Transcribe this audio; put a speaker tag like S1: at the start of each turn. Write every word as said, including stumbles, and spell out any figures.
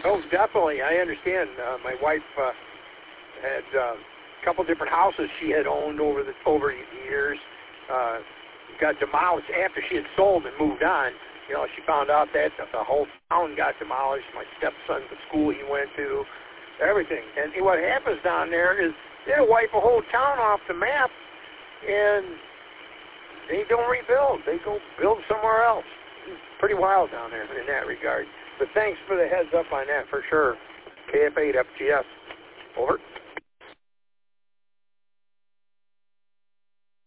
S1: Oh, definitely. I understand. Uh, my wife uh, had uh, a couple different houses she had owned over the over the years. Uh, got demolished after she had sold and moved on. You know, she found out that the whole town got demolished. My stepson, the school he went to, everything. And what happens down there is they'll wipe a whole town off the map, and they don't rebuild. They go build somewhere else. It's pretty wild down there in that regard. But thanks for the heads up on that for sure. K F eight F G S. Over.